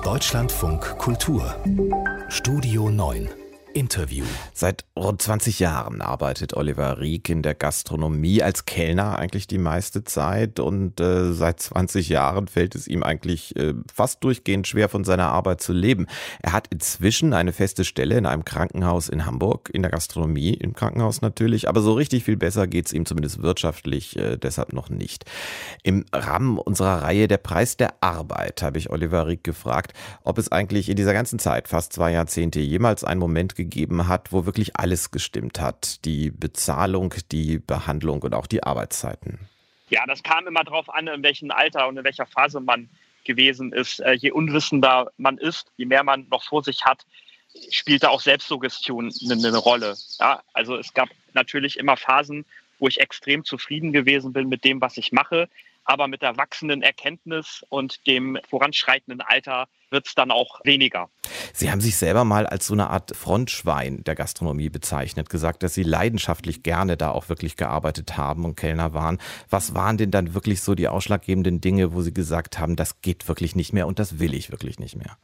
Deutschlandfunk Kultur Studio 9 Interview. Seit rund 20 Jahren arbeitet Oliver Rieck in der Gastronomie als Kellner eigentlich die meiste Zeit und seit 20 Jahren fällt es ihm eigentlich fast durchgehend schwer, von seiner Arbeit zu leben. Er hat inzwischen eine feste Stelle in einem Krankenhaus in Hamburg, in der Gastronomie, im Krankenhaus natürlich, aber so richtig viel besser geht es ihm zumindest wirtschaftlich deshalb noch nicht. Im Rahmen unserer Reihe Der Preis der Arbeit habe ich Oliver Rieck gefragt, ob es eigentlich in dieser ganzen Zeit, fast 2 Jahrzehnte, jemals einen Moment gegeben hat, wo wirklich alles gestimmt hat. Die Bezahlung, die Behandlung und auch die Arbeitszeiten. Ja, das kam immer darauf an, in welchem Alter und in welcher Phase man gewesen ist. Je unwissender man ist, je mehr man noch vor sich hat, spielt da auch Selbstsuggestion eine Rolle. Ja, also es gab natürlich immer Phasen, wo ich extrem zufrieden gewesen bin mit dem, was ich mache. Aber mit der wachsenden Erkenntnis und dem voranschreitenden Alter wird es dann auch weniger. Sie haben sich selber mal als so eine Art Frontschwein der Gastronomie bezeichnet, gesagt, dass Sie leidenschaftlich gerne da auch wirklich gearbeitet haben und Kellner waren. Was waren denn dann wirklich so die ausschlaggebenden Dinge, wo Sie gesagt haben, das geht wirklich nicht mehr und das will ich wirklich nicht mehr?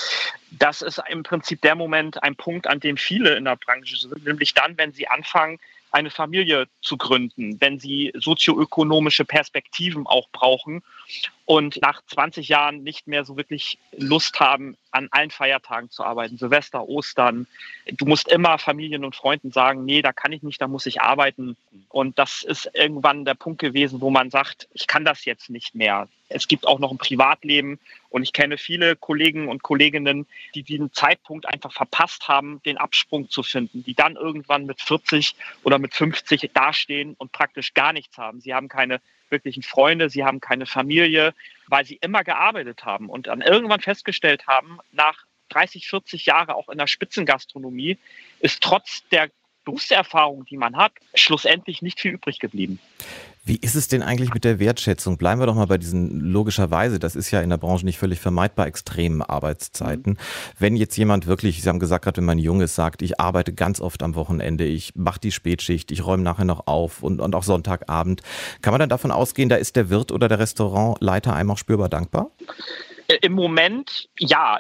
Das ist im Prinzip der Moment, ein Punkt, an dem viele in der Branche sind, nämlich dann, wenn sie anfangen, eine Familie zu gründen, wenn sie sozioökonomische Perspektiven auch brauchen und nach 20 Jahren nicht mehr so wirklich Lust haben, an allen Feiertagen zu arbeiten, Silvester, Ostern. Du musst immer Familien und Freunden sagen, nee, da kann ich nicht, da muss ich arbeiten. Und das ist irgendwann der Punkt gewesen, wo man sagt, ich kann das jetzt nicht mehr. Es gibt auch noch ein Privatleben und ich kenne viele Kollegen und Kolleginnen, die diesen Zeitpunkt einfach verpasst haben, den Absprung zu finden, die dann irgendwann mit 40 oder mit 50 dastehen und praktisch gar nichts haben. Sie haben keine wirklichen Freunde, sie haben keine Familie, weil sie immer gearbeitet haben und dann irgendwann festgestellt haben, nach 30, 40 Jahren auch in der Spitzengastronomie ist trotz der Berufserfahrung, die man hat, schlussendlich nicht viel übrig geblieben. Wie ist es denn eigentlich mit der Wertschätzung? Bleiben wir doch mal bei diesen, logischerweise, das ist ja in der Branche nicht völlig vermeidbar, extremen Arbeitszeiten. Wenn jetzt jemand wirklich, Sie haben gesagt, gerade wenn man jung ist, sagt, ich arbeite ganz oft am Wochenende, ich mache die Spätschicht, ich räume nachher noch auf und auch Sonntagabend. Kann man dann davon ausgehen, da ist der Wirt oder der Restaurantleiter einem auch spürbar dankbar? Im Moment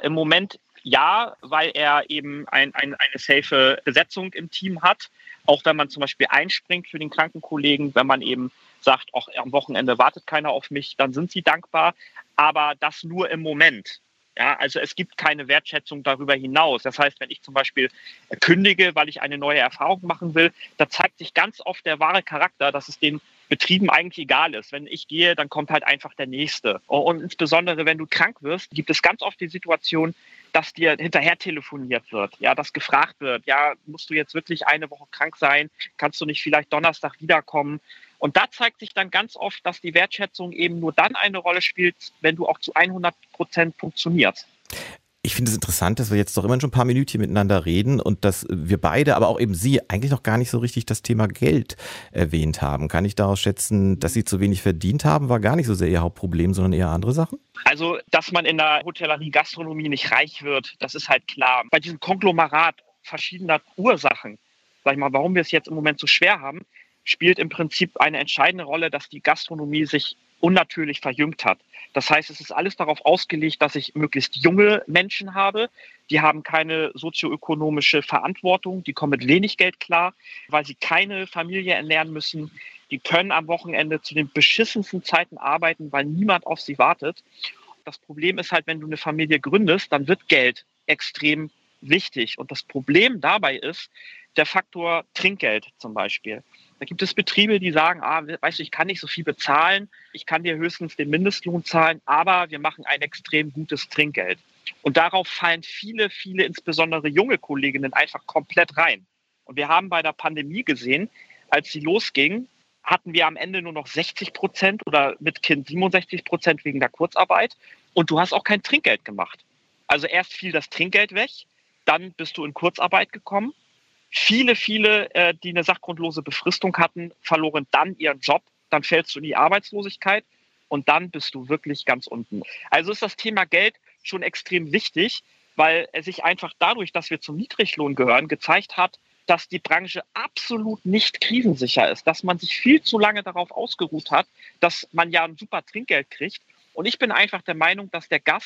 ja, weil er eben eine safe Besetzung im Team hat. Auch wenn man zum Beispiel einspringt für den kranken Kollegen, wenn man eben sagt, auch am Wochenende wartet keiner auf mich, dann sind sie dankbar. Aber das nur im Moment. Ja, also es gibt keine Wertschätzung darüber hinaus. Das heißt, wenn ich zum Beispiel kündige, weil ich eine neue Erfahrung machen will, da zeigt sich ganz oft der wahre Charakter, dass es den Betrieben eigentlich egal ist. Wenn ich gehe, dann kommt halt einfach der Nächste. Und insbesondere, wenn du krank wirst, gibt es ganz oft die Situation, dass dir hinterher telefoniert wird, ja, dass gefragt wird, ja, musst du jetzt wirklich eine Woche krank sein? Kannst du nicht vielleicht Donnerstag wiederkommen? Und da zeigt sich dann ganz oft, dass die Wertschätzung eben nur dann eine Rolle spielt, wenn du auch zu 100% funktionierst. Ich finde es interessant, dass wir jetzt doch immer schon ein paar Minütchen miteinander reden und dass wir beide, aber auch eben Sie, eigentlich noch gar nicht so richtig das Thema Geld erwähnt haben. Kann ich daraus schätzen, dass Sie zu wenig verdient haben, war gar nicht so sehr Ihr Hauptproblem, sondern eher andere Sachen? Also, dass man in der Hotellerie, Gastronomie nicht reich wird, das ist halt klar. Bei diesem Konglomerat verschiedener Ursachen, sag ich mal, warum wir es jetzt im Moment so schwer haben, spielt im Prinzip eine entscheidende Rolle, dass die Gastronomie sich unnatürlich verjüngt hat. Das heißt, es ist alles darauf ausgelegt, dass ich möglichst junge Menschen habe. Die haben keine sozioökonomische Verantwortung, die kommen mit wenig Geld klar, weil sie keine Familie ernähren müssen. Die können am Wochenende zu den beschissensten Zeiten arbeiten, weil niemand auf sie wartet. Das Problem ist halt, wenn du eine Familie gründest, dann wird Geld extrem wichtig. Und das Problem dabei ist der Faktor Trinkgeld zum Beispiel. Da gibt es Betriebe, die sagen, weißt du, ich kann nicht so viel bezahlen, ich kann dir höchstens den Mindestlohn zahlen, aber wir machen ein extrem gutes Trinkgeld. Und darauf fallen viele, insbesondere junge Kolleginnen einfach komplett rein. Und wir haben bei der Pandemie gesehen, als sie losging, hatten wir am Ende nur noch 60% oder mit Kind 67% wegen der Kurzarbeit. Und du hast auch kein Trinkgeld gemacht. Also erst fiel das Trinkgeld weg, dann bist du in Kurzarbeit gekommen. Viele, die eine sachgrundlose Befristung hatten, verloren dann ihren Job. Dann fällst du in die Arbeitslosigkeit und dann bist du wirklich ganz unten. Also ist das Thema Geld schon extrem wichtig, weil es sich einfach dadurch, dass wir zum Niedriglohn gehören, gezeigt hat, dass die Branche absolut nicht krisensicher ist, dass man sich viel zu lange darauf ausgeruht hat, dass man ja ein super Trinkgeld kriegt. Und ich bin einfach der Meinung, dass der Gast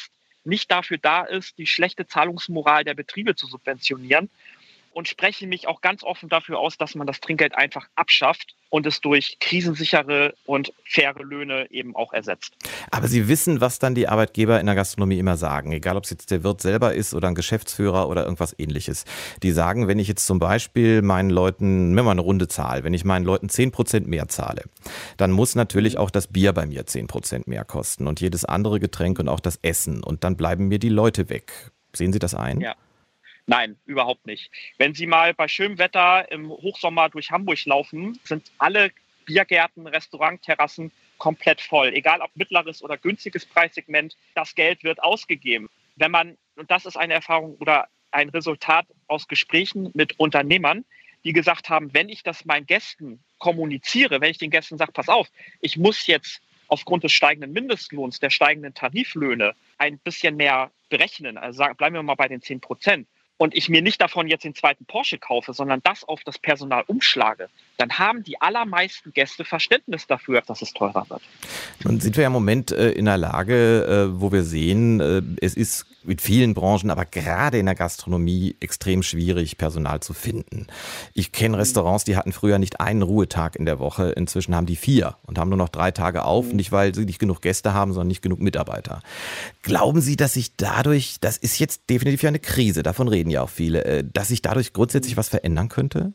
nicht dafür da ist, die schlechte Zahlungsmoral der Betriebe zu subventionieren. Und spreche mich auch ganz offen dafür aus, dass man das Trinkgeld einfach abschafft und es durch krisensichere und faire Löhne eben auch ersetzt. Aber Sie wissen, was dann die Arbeitgeber in der Gastronomie immer sagen, egal ob es jetzt der Wirt selber ist oder ein Geschäftsführer oder irgendwas Ähnliches. Die sagen, wenn ich jetzt zum Beispiel meinen Leuten, wenn man eine runde Zahl, wenn ich meinen Leuten 10% mehr zahle, dann muss natürlich auch das Bier bei mir 10% mehr kosten und jedes andere Getränk und auch das Essen. Und dann bleiben mir die Leute weg. Sehen Sie das ein? Ja. Nein, überhaupt nicht. Wenn Sie mal bei schönem Wetter im Hochsommer durch Hamburg laufen, sind alle Biergärten, Restaurantterrassen komplett voll. Egal ob mittleres oder günstiges Preissegment, das Geld wird ausgegeben. Wenn man, und das ist eine Erfahrung oder ein Resultat aus Gesprächen mit Unternehmern, die gesagt haben, wenn ich das meinen Gästen kommuniziere, wenn ich den Gästen sage, pass auf, ich muss jetzt aufgrund des steigenden Mindestlohns, der steigenden Tariflöhne ein bisschen mehr berechnen, also bleiben wir mal bei den 10%, und ich mir nicht davon jetzt den zweiten Porsche kaufe, sondern das auf das Personal umschlage, dann haben die allermeisten Gäste Verständnis dafür, dass es teurer wird. Nun sind wir ja im Moment in einer Lage, wo wir sehen, es ist mit vielen Branchen, aber gerade in der Gastronomie extrem schwierig, Personal zu finden. Ich kenne Restaurants, die hatten früher nicht einen Ruhetag in der Woche, inzwischen haben die 4 und haben nur noch 3 Tage auf, nicht weil sie nicht genug Gäste haben, sondern nicht genug Mitarbeiter. Glauben Sie, dass sich dadurch, das ist jetzt definitiv ja eine Krise, davon reden ja auch viele, dass sich dadurch grundsätzlich was verändern könnte?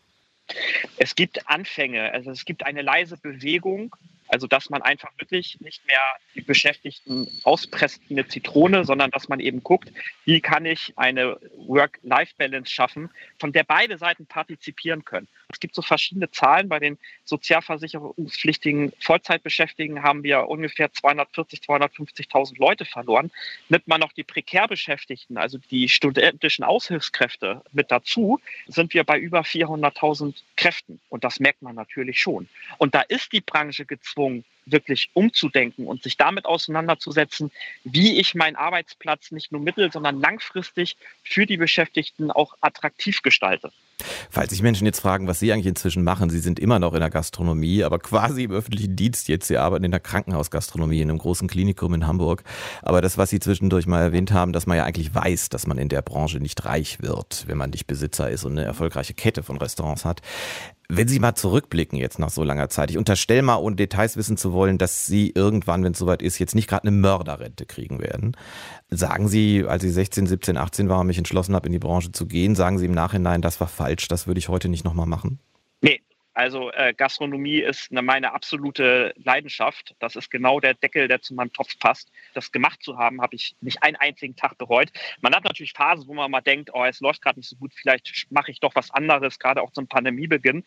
Es gibt Anfänge, also es gibt eine leise Bewegung, also dass man einfach wirklich nicht mehr die Beschäftigten auspresst wie eine Zitrone, sondern dass man eben guckt, wie kann ich eine Work-Life-Balance schaffen, von der beide Seiten partizipieren können. Es gibt so verschiedene Zahlen. Bei den sozialversicherungspflichtigen Vollzeitbeschäftigten haben wir ungefähr 240.000, 250.000 Leute verloren. Nimmt man noch die prekär Beschäftigten, also die studentischen Aushilfskräfte mit dazu, sind wir bei über 400.000 Kräften. Und das merkt man natürlich schon. Und da ist die Branche gezwungen, wirklich umzudenken und sich damit auseinanderzusetzen, wie ich meinen Arbeitsplatz nicht nur mittel-, sondern langfristig für die Beschäftigten auch attraktiv gestalte. Falls sich Menschen jetzt fragen, was Sie eigentlich inzwischen machen, Sie sind immer noch in der Gastronomie, aber quasi im öffentlichen Dienst jetzt. Sie arbeiten in der Krankenhausgastronomie in einem großen Klinikum in Hamburg. Aber das, was Sie zwischendurch mal erwähnt haben, dass man ja eigentlich weiß, dass man in der Branche nicht reich wird, wenn man nicht Besitzer ist und eine erfolgreiche Kette von Restaurants hat. Wenn Sie mal zurückblicken jetzt nach so langer Zeit, ich unterstelle mal, ohne Details wissen zu wollen, dass Sie irgendwann, wenn es soweit ist, jetzt nicht gerade eine Mörderrente kriegen werden. Sagen Sie, als Sie 16, 17, 18 waren und mich entschlossen habe, in die Branche zu gehen, sagen Sie im Nachhinein, das war falsch, das würde ich heute nicht nochmal machen? Nee. Also Gastronomie ist meine absolute Leidenschaft. Das ist genau der Deckel, der zu meinem Topf passt. Das gemacht zu haben, habe ich nicht einen einzigen Tag bereut. Man hat natürlich Phasen, wo man mal denkt, oh, es läuft gerade nicht so gut, vielleicht mache ich doch was anderes, gerade auch zum Pandemiebeginn.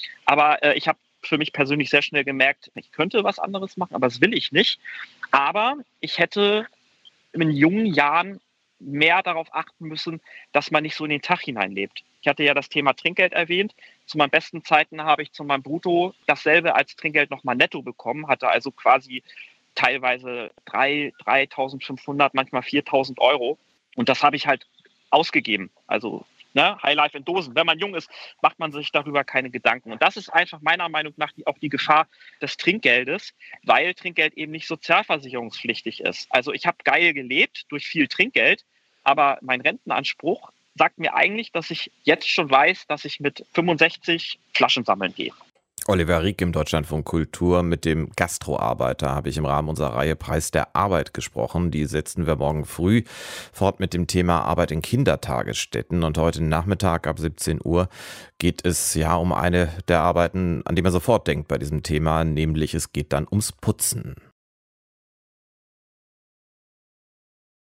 Aber ich habe für mich persönlich sehr schnell gemerkt, ich könnte was anderes machen, aber das will ich nicht. Aber ich hätte in jungen Jahren mehr darauf achten müssen, dass man nicht so in den Tag hineinlebt. Ich hatte ja das Thema Trinkgeld erwähnt. Zu meinen besten Zeiten habe ich zu meinem Brutto dasselbe als Trinkgeld nochmal netto bekommen, hatte also quasi teilweise 3.500, manchmal 4.000 Euro. Und das habe ich halt ausgegeben. Also Highlife in Dosen. Wenn man jung ist, macht man sich darüber keine Gedanken. Und das ist einfach meiner Meinung nach auch die Gefahr des Trinkgeldes, weil Trinkgeld eben nicht sozialversicherungspflichtig ist. Also ich habe geil gelebt durch viel Trinkgeld, aber mein Rentenanspruch sagt mir eigentlich, dass ich jetzt schon weiß, dass ich mit 65 Flaschen sammeln gehe. Oliver Rieck im Deutschlandfunk Kultur. Mit dem Gastroarbeiter habe ich im Rahmen unserer Reihe Preis der Arbeit gesprochen. Die setzen wir morgen früh fort mit dem Thema Arbeit in Kindertagesstätten. Und heute Nachmittag ab 17 Uhr geht es ja um eine der Arbeiten, an die man sofort denkt bei diesem Thema, nämlich es geht dann ums Putzen.